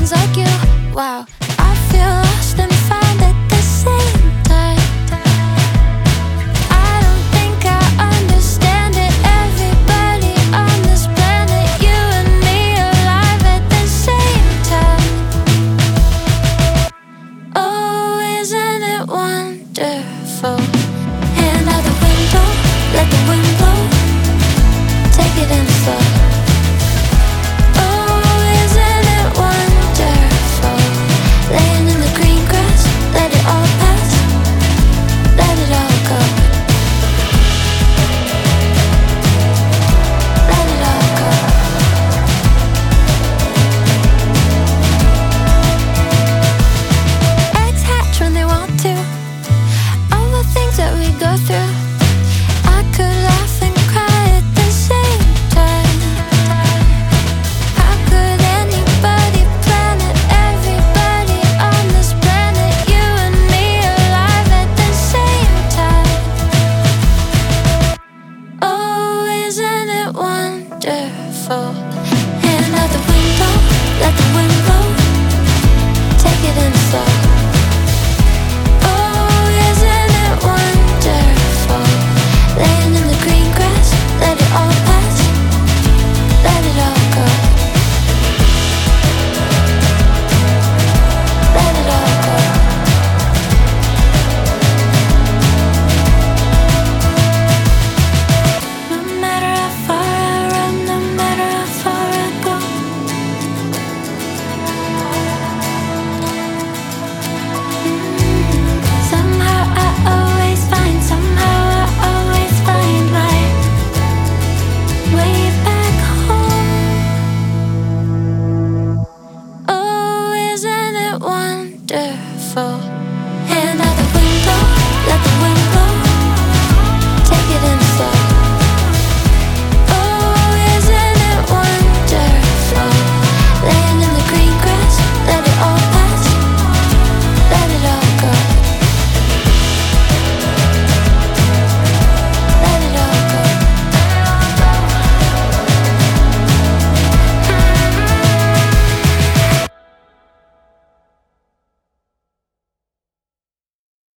sounds like you. Wow, I feel lost and found at the same time. I don't think I understand it. Everybody on this planet, you and me alive at the same time. Oh, isn't it wonderful? Hand out the window, let the wind blow. Take it in slow. Wonderful.